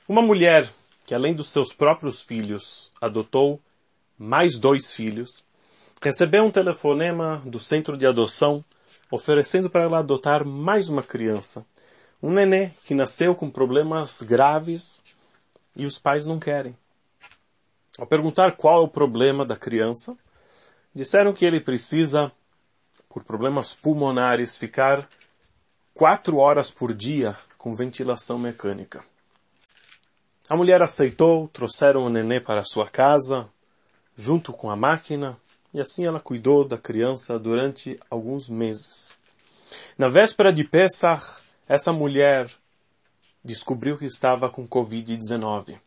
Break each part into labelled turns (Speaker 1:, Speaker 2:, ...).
Speaker 1: Uma mulher que, além dos seus próprios filhos, adotou mais 2 filhos, recebeu um telefonema do centro de adoção oferecendo para ela adotar mais uma criança. Um nenê que nasceu com problemas graves e os pais não querem. Ao perguntar qual é o problema da criança, disseram que ele precisa, por problemas pulmonares, ficar 4 horas por dia com ventilação mecânica. A mulher aceitou, trouxeram o nenê para sua casa, junto com a máquina, e assim ela cuidou da criança durante alguns meses. Na véspera de Pesach, essa mulher descobriu que estava com Covid-19.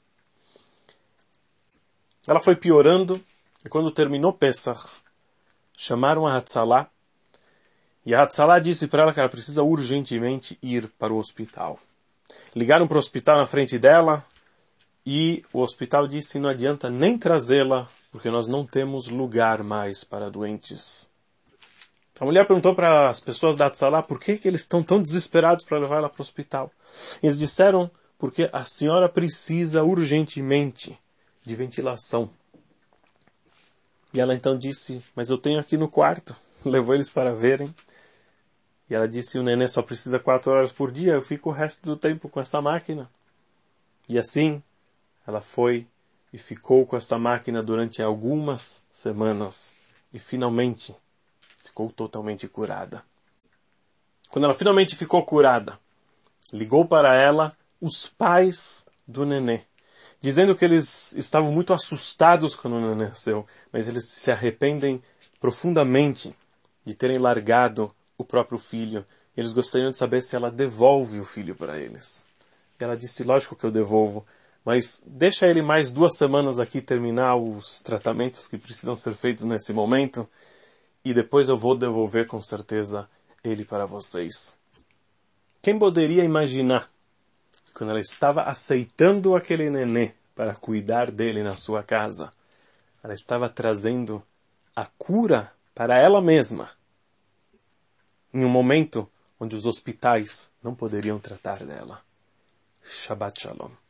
Speaker 1: Ela foi piorando, e quando terminou Pesach, chamaram a Hatzalah, e a Hatzalah disse para ela que ela precisa urgentemente ir para o hospital. Ligaram para o hospital na frente dela, e o hospital disse: não adianta nem trazê-la, porque nós não temos lugar mais para doentes. A mulher perguntou para as pessoas da Hatzalah por que eles estão tão desesperados para levar ela para o hospital. Eles disseram: porque a senhora precisa urgentemente de ventilação. E ela então disse: mas eu tenho aqui no quarto. Levou eles para verem. E ela disse: o nenê só precisa 4 horas por dia, eu fico o resto do tempo com essa máquina. E assim, ela foi e ficou com essa máquina durante algumas semanas. E finalmente ficou totalmente curada. Quando ela finalmente ficou curada, ligou para ela os pais do nenê, dizendo que eles estavam muito assustados quando o nenê nasceu, mas eles se arrependem profundamente de terem largado o próprio filho. Eles gostariam de saber se ela devolve o filho para eles. E ela disse: lógico que eu devolvo, mas deixa ele mais 2 semanas aqui terminar os tratamentos que precisam ser feitos nesse momento, e depois eu vou devolver com certeza ele para vocês. Quem poderia imaginar que quando ela estava aceitando aquele nenê para cuidar dele na sua casa, ela estava trazendo a cura para ela mesma, em um momento onde os hospitais não poderiam tratar dela. Shabbat Shalom.